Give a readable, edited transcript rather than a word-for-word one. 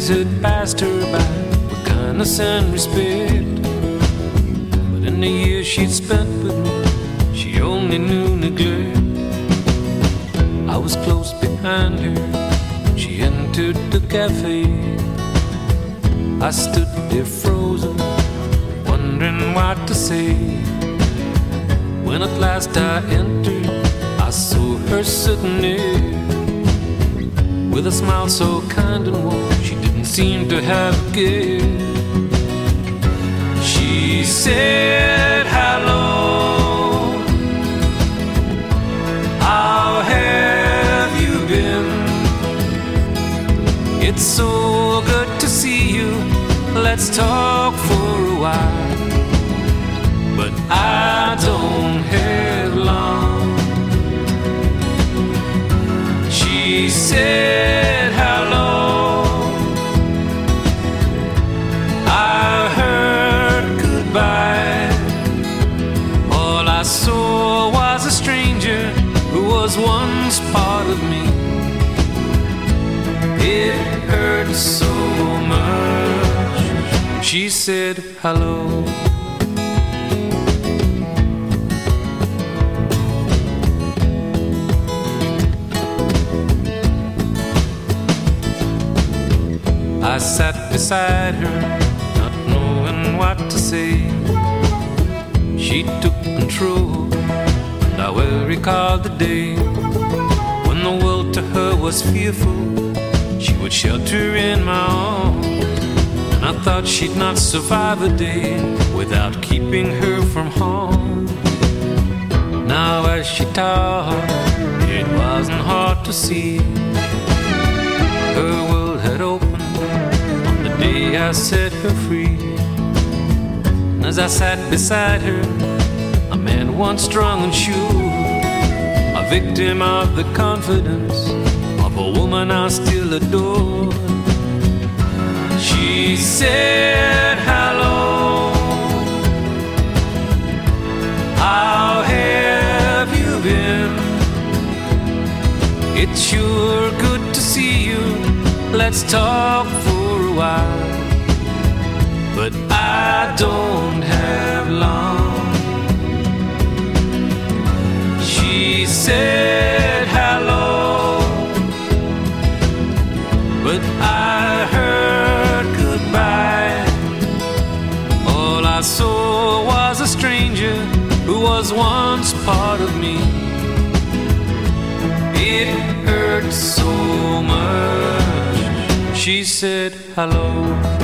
years had passed her by with kindness and respect. But in the years she'd spent with me, she only knew neglect. I was close behind her, she entered the cafe. I stood there frozen, wondering what to say. When at last I entered, I saw her sitting there with a smile so kind and warm, she didn't seem to have a care. She said, hello, how have you been? It's so good to see you, let's talk for a while. But I don't have long. She said, hello, I heard goodbye. All I saw was a stranger who was once part of me. It hurt so much. She said, hello. I sat beside her, not knowing what to say. She took control, and I well recall the day when the world to her was fearful. She would shelter in my arms, and I thought she'd not survive a day without keeping her from harm. Now as she talked, it wasn't hard to see her world had opened the day I set her free. And as I sat beside her, a man once strong and sure, a victim of the confidence of a woman I still adore. She said, hello, how have you been? It's sure good to see you, let's talk for a while. But I don't have long. She said, hello, but I heard goodbye. All I saw was a stranger who was once part of me. It hurt so much. She said, hello.